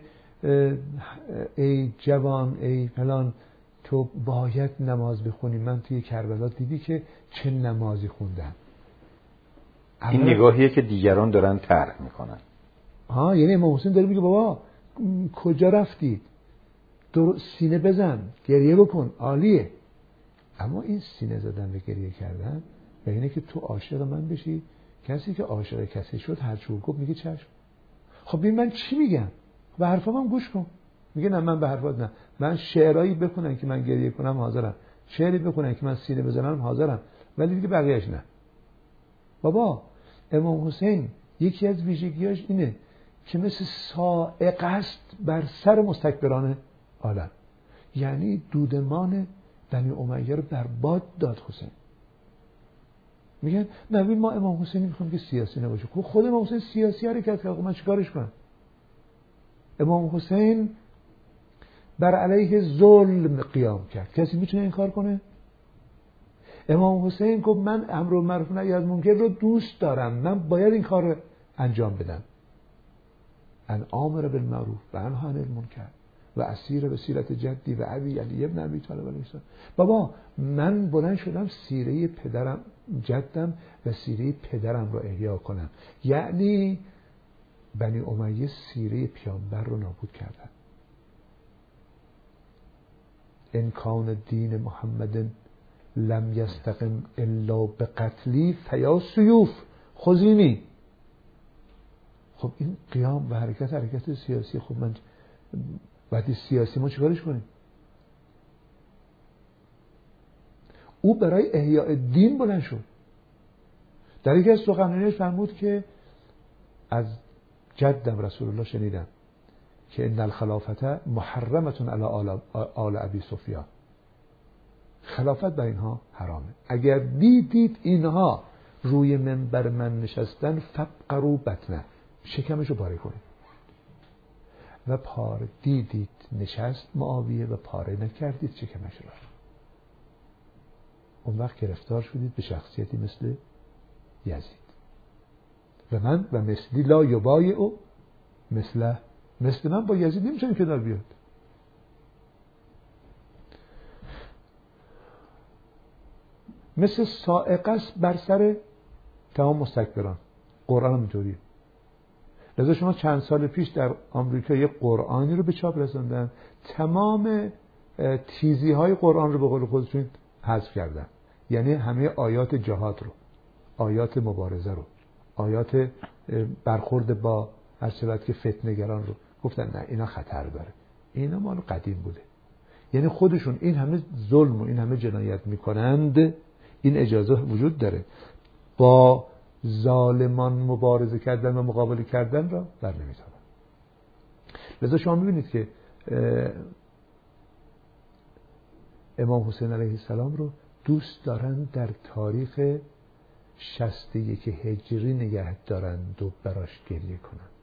ای جوان، ای فلان، تو باید نماز بخونی، من توی کربلا دیدی که چه نمازی خوندن. این نگاهیه که دیگران دارن طرح میکنن. یعنی امام حسین داره میگه بابا کجا رفتید؟ سینه بزن، گریه بکن، عالیه. اما این سینه زدن و گریه کردن و اینه که تو عاشق من بشی، کسی که عاشق کسی شد هر چی گفت میگه چشم. خب ببین من چی میگم؟ به حرفام هم گوش کن. میگه نه من به حرفات نه، من شعرایی بخونم که من گریه کنم حاضرم، شعری بخونم که من سینه بزنم حاضرم، ولی دیگه بقیه‌اش نه. بابا امام حسین یکی از ویژگیاش اینه که مثل صاعقه است بر سر مستکبران عالم. یعنی دودمان بنی امیه رو برباد داد حسین. میگن نبی ما امام حسین میخوام که سیاسی نباشه. خود امام حسین سیاسی حرکت کرد، من چیکارش کنم؟ امام حسین بر علیه ظلم قیام کرد. کسی میتونه این کار کنه؟ امام حسین گفت من امر بالمعروف نهی از منکر رو دوست دارم، من باید این کار رو انجام بدم. ان آمر بالمعروف و انهی عن المنکر و اسیر به سیرت جدی و ابی علی ابن ابی طالب علیه السلام. بابا من بلند شدم سیره پدرم، جدم و سیره پدرم رو احیا کنم. یعنی بنی امیه سیره پیامبر رو نابود کردن. ان کان دین محمد لم یستقم الا بقتلی فیا سیوف خذینی. خب این قیام و حرکت سیاسی. خب من وقتی سیاسی ما چیکارش کنیم؟ او برای احیاء دین بلند شد. در یکی از سخنرانیش فرمود که از جدم رسول الله شنیدم که ان الخلافت محرمتون علی آل ابی سفیان. خلافت بر اینها حرامه. اگر دیدید اینها روی منبر من نشستن فقروا بطنه، شکمشو پاره کنید. و پاره دیدید نشست معاویه و پاره نکردید شکمش را. اون وقت گرفتار شدید به شخصیتی مثل یزید. و من و مثلی لا یبایع مثل من با یزید نمیتونه کنار بیاد. مثل صاعقه است بر سر تمام مستکبران. قرآن هم اینطوریه. لذا شما چند سال پیش در آمریکا یک قرآنی رو به چاپ رساندن، تمام تیزی های قرآن رو به قول خودشون حذف کردن. یعنی همه آیات جهاد رو، آیات مبارزه رو، آیات برخورد با هر چقدر که فتنه‌گران رو گفتن نه اینا خطر داره، اینا مال قدیم بوده. یعنی خودشون این همه ظلم و این همه جنایت میکنند، این اجازه وجود داره. با ظالمان مبارزه کردن و مقابله کردن را بر نمیتابند. لذا شما میبینید که امام حسین علیه السلام رو دوست دارن در تاریخ 61 هجری نگه دارند و براش گریه کنند.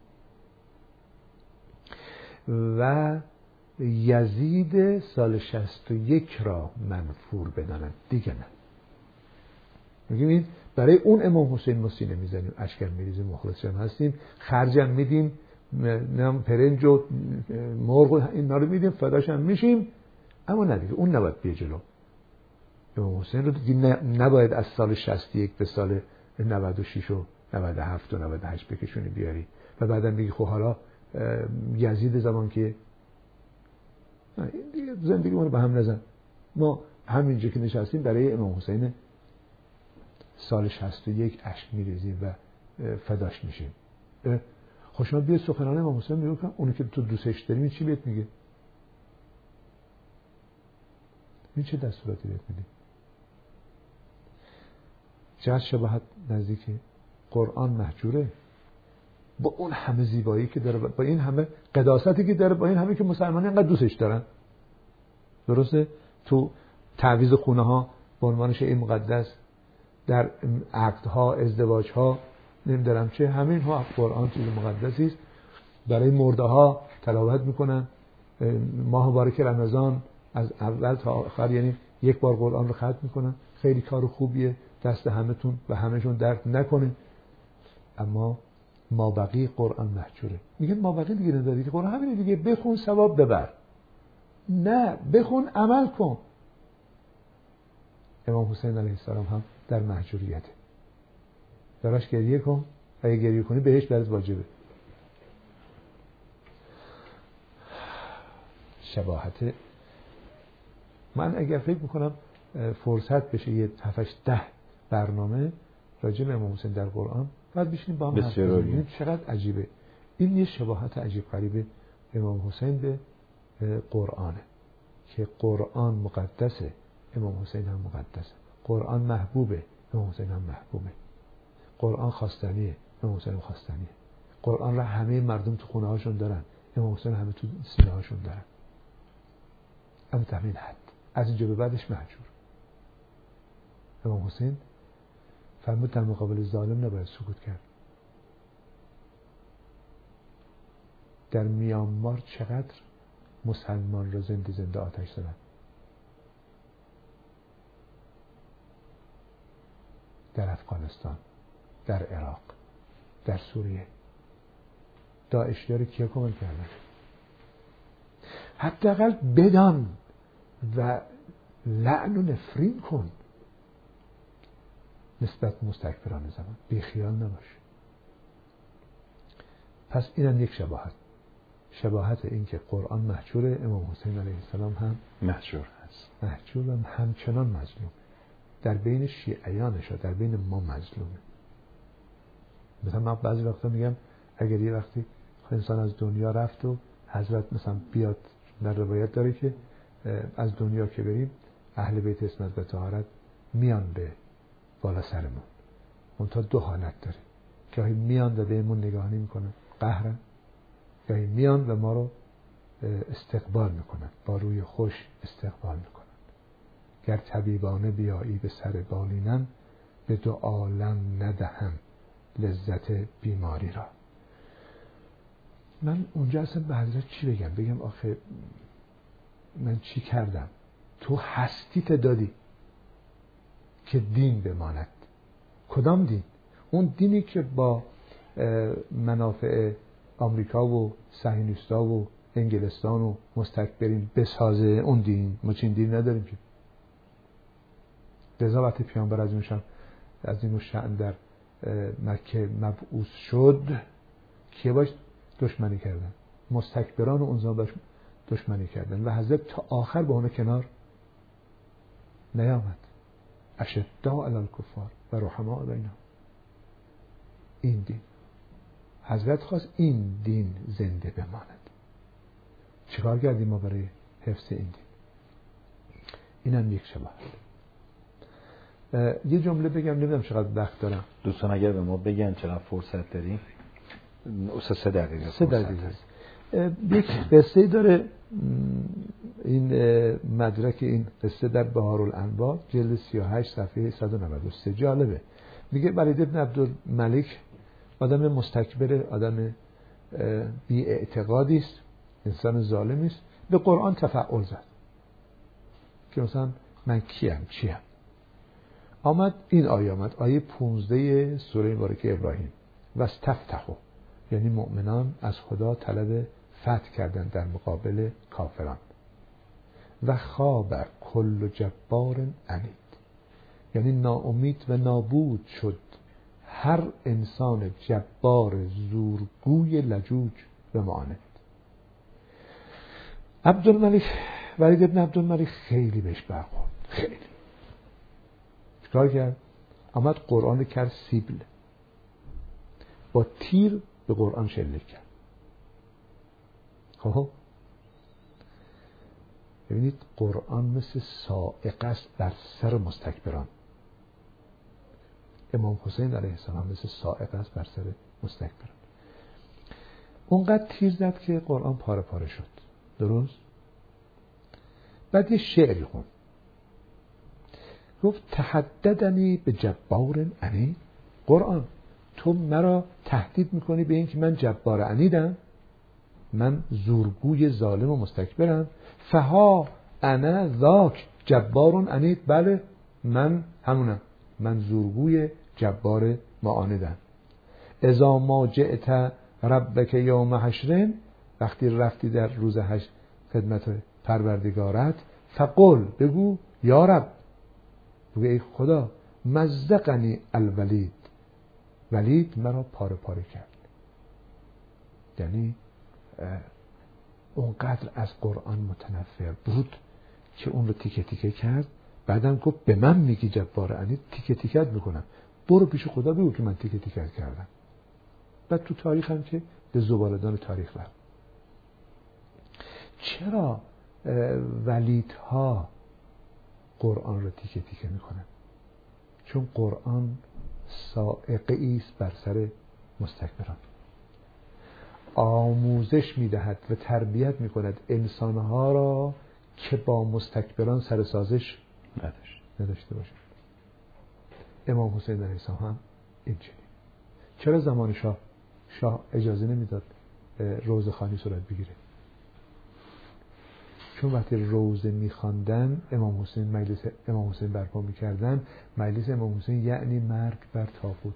و یزید سال 61 را منفور بدانند، دیگه نه. میگیم برای اون امام حسین ما سینه میزنیم، اشکم میریزیم، مخلصم هستیم، خرجم میدیم، پرنج و مرغ اینا رو میدیم، فداش هم میشیم. اما نه دیگه، اون نباید بیه جلو. امام حسین رو نباید از سال 61 به سال 96 و 97 و 98 بکشونی بیاری و بعدم بگی خب حالا یزید زمان که زندگی ما رو به هم نزن، ما همینجا که نشستیم برای امام حسین سال 61 اشک میریزیم و فداش میشیم. خوشحال بیا سخنان امام حسین میگه که اونی که تو دوستش داری این چی بهت میگه؟ این چه دستوراتی بهت میده؟ چقدر شباهت نزدیکه. قرآن مهجوره با اون همه زیبایی که داره، با این همه قداستی که داره، با این همه که مسلمان اینقدر دوستش دارن. درسته؟ تو تعویض خونه ها به عنوان شیء مقدس، در عقدها، ازدواجها، نمیدونم چه، همین ها قرآن چیز مقدسی است. برای مرده ها تلاوت میکنن. ماه مبارک رمضان از اول تا آخر یعنی یک بار قرآن رو ختم میکنن. خیلی کار خوبیه، دست همتون و همشون درد نکنه. اما مابقی قرآن مهجوره. میگن مابقی دیگه نداری که قرآن همینه دیگه، بخون ثواب ببر. نه، بخون عمل کن. امام حسین علیه السلام هم در مهجوریته. براش گریه کن، اگه گریه کنی بهش برات واجبه. شباهت. من اگر فکر میکنم فرصت بشه یه 7-10 برنامه راجع به امام حسین در قرآن بعد بشینیم با هم حرف بزنیم. چقدر عجیبه. این یه شباهت عجیب غریبه امام حسین به قرآنه که قرآن مقدسه، امام حسین هم مقدسه. قرآن محبوبه، امام حسین هم محبوبه. قرآن خواستنیه، امام حسین هم خواستنیه. قرآن را همه مردم تو خونه هاشون دارن، امام حسین همه تو سینه هاشون دارن. اما تمین حد از اینجا به بعدش مهجور. امام حسین فرمود در مقابل ظالم نباید سکوت کرد. در میانمار چقدر مسلمان را زنده آتش زدن. در افغانستان، در عراق، در سوریه داعشی‌ها رو کیا کمک کردن؟ حداقل بدان و لعن و نفرین کن نسبت مستکبران زمان، بیخیال نباش. پس اینم یک شباهت این که قرآن مهجوره، امام حسین علیه السلام هم مهجور هست، مهجور و همچنان مظلوم در بین شیعیانش، در بین ما مظلومه. مثلا من بعضی وقتا میگم اگر یه وقتی انسان از دنیا رفت و حضرت مثلا بیاد، در روایت داره که از دنیا که بریم اهل بیت عصمت و طهارت میان به بالا سرمون. اون تا دو حالت داره، گاهی میان و بهمون نگاهی میکنن قهرن، گاهی میان و ما رو استقبال میکنن، با روی خوش استقبال میکنن. گر طبیبانه بیایی به سر بالینم، به دو عالم ندهم لذت بیماری را. من اونجا اصلا به حضرت چی بگم آخه من چی کردم؟ تو هستیت دادی که دین بماند. کدام دین؟ اون دینی که با منافع آمریکا و صهیونیست‌ها و انگلستان و مستکبرین بسازه، اون دین. ما چین دین نداریم که. لذا وقتی پیامبر از این شأن در مکه مبعوث شد، که باش دشمنی کردن، مستکبران و اون زمان باش دشمنی کردن و حضرت تا آخر با اون کنار نیامد. اشداء علی الکفار و رحماء بینهم. این دین حضرت خواست این دین زنده بماند. چیکار کردیم ما برای حفظ این دین؟ اینم یک شباهت. یه جمله بگم، نمیدونم چقدر وقت دارم. دوستان اگر به ما بگن چقدر فرصت داریم. اصلا 3 دقیقه. 3 دقیقه هست. یک قصه داره این مدرک، این قصه در بهارالانوار جلد 38 صفحه 193. جالبه. میگه ولید بن عبدالملک آدم مستکبر، آدم بی اعتقادی است، انسان ظالمی است. به قرآن تفعل زد که مثلا من کیم، چیم. آمد این آیه 15 سوره مبارکه ابراهیم و استفتحوا، یعنی مؤمنان از خدا طلب فتح کردن در مقابل کافران. و خواب کل جبار عنید، یعنی ناامید و نابود شد هر انسان جبار زورگوی لجوج و معاند. ولید ابن عبدالملک خیلی بهش برخورد، خیلی. چیکار کرد؟ آمد قرآن کرد سیبل، با تیر به قرآن شلیک کرد. خب ببینید قرآن مثل صاعقه است بر سر مستکبران. امام حسین علیه السلام مثل صاعقه است بر سر مستکبران. اونقدر تیر زد که قرآن پاره پاره شد. درست؟ بعد یه شعری خوند، گفت تهددنی به جبار عنید. قرآن تو مرا تهدید میکنی به این که من جبار عنیدم، من زورگوی ظالم و مستکبرم. فها انا ذاک جبار عنید. بله من همونم، من زورگوی جبار معاندم. اذا ما جئت ربک یوم حشر، وقتی رفتی در روز حشر خدمت پروردگارت، فقل بگو یا رب، بگو ای خدا، مزقنی الولید، ولید مرا پاره پاره کرد. یعنی اونقدر از قرآن متنفر بود که اون رو تیکه تیکه کرد. بعدم گفت به من میگی جبار عنید، تیکه تیکت میکنم، برو پیش خدا بگو که من تیکه تیکت کردم. بعد تو تاریخ هم که به زبالدان تاریخ رفت. چرا ولیدها قرآن رو تیکه تیکه میکنن؟ چون قرآن صاعقه ایست بر سر مستکبران، آموزش میدهد و تربیت میکند انسانها را که با مستکبران سر سازش نداشته باشند. امام حسین علیه السلام هم اینجوری. چرا زمان شاه اجازه نمیداد روزخوانی صورت بگیره؟ چون وقتی روزه میخواندن امام حسین برپا میکردن، مجلس امام حسین یعنی مرگ بر طاغوت،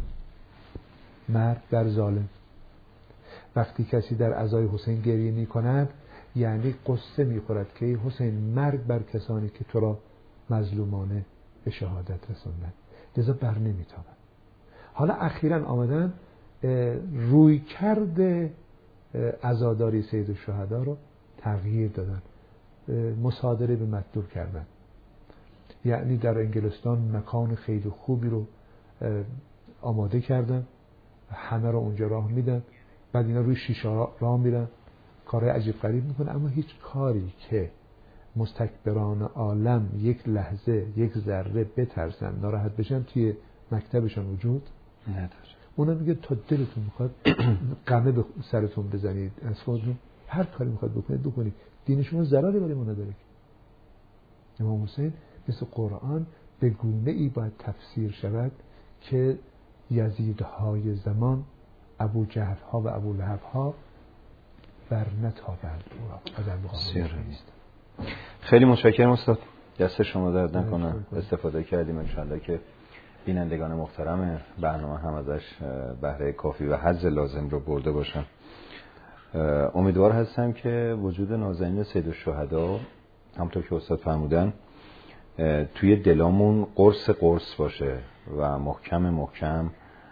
مرگ بر ظالم. وقتی کسی در عزای حسین گریه میکند یعنی قصه میخورد که ای حسین مرگ بر کسانی که تو را مظلومانه به شهادت رساندند، لذا بر نمیتابند. حالا اخیراً آمدن روی کرده عزاداری سید الشهدا رو تغییر دادن، مصادره به مطلوب کردن. یعنی در انگلستان مکان خیلی خوبی رو آماده کردن، همه رو اونجا راه میدن، بعد اینا روی شیشه راه میرن، کارهای عجیب غریب میکنه، اما هیچ کاری که مستکبران عالم یک لحظه یک ذره بترسن ناراحت بشن توی مکتبشان وجود نداره. اونا میگه تا دلتون میخواد قمه به سرتون بزنید، از خودتون هر کاری میخواد بکنید، دین شما ضرری برای ما نداره. امام حسین مثل قرآن به گونه ای باید تفسیر شود که یزیدهای زمان، ابو جهل ها و ابو لهب ها بر نتابند او را و در مقابل نیست. خیلی متشکرم استاد، دست شما درد نکنه، استفاده کردیم. انشالله که بینندگان محترم برنامه هم ازش بهره کافی و حظ لازم رو برده باشن. امیدوار هستم که وجود نازنین سید الشهدا همونطور که استاد فرمودن توی دلامون قرص باشه و محکم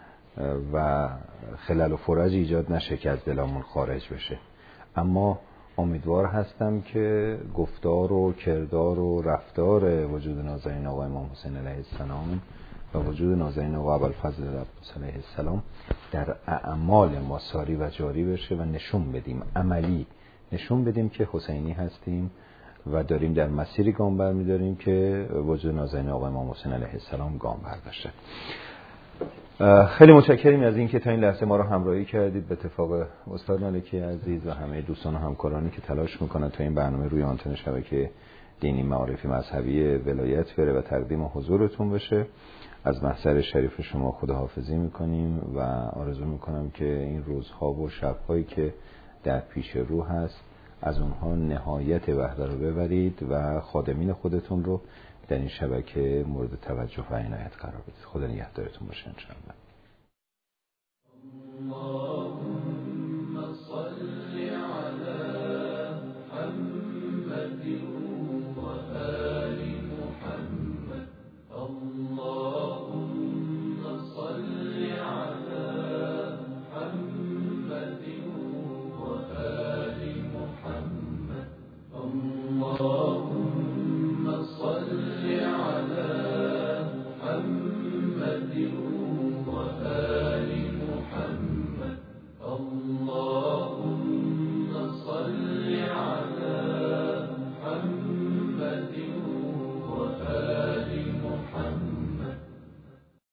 و خلل و فرج ایجاد نشه که از دلامون خارج بشه. اما امیدوار هستم که گفتار و کردار و رفتار وجود نازنین آقا امام حسین علیه السلام و وجود نازنین آقا ابوالفضل العباس علیه السلام در اعمال ما ساری و جاری بشه و نشون بدیم، عملی نشون بدیم که حسینی هستیم و داریم در مسیری گام برمی‌داریم که وجود نازنین آقا امام حسین علیه السلام گام برداشته. خیلی متشکریم از اینکه تا این لحظه ما رو همراهی کردید. به اتفاق استاد ملکی عزیز و همه دوستان و همکارانی که تلاش میکنن تا این برنامه روی آنتن شبکه دینی معارفی مذهبی ولایت بره و تقدیم حضورتون بشه، از محضر شریف شما خداحافظی میکنیم و آرزو میکنم که این روزها و شبهایی که در پیش رو هست از اونها نهایت وحدت رو ببرید و خادمین خودتون رو در این شبکه مورد توجه و عنایت قرار بدید. خدا نگهدارتون باشه انشاءالله.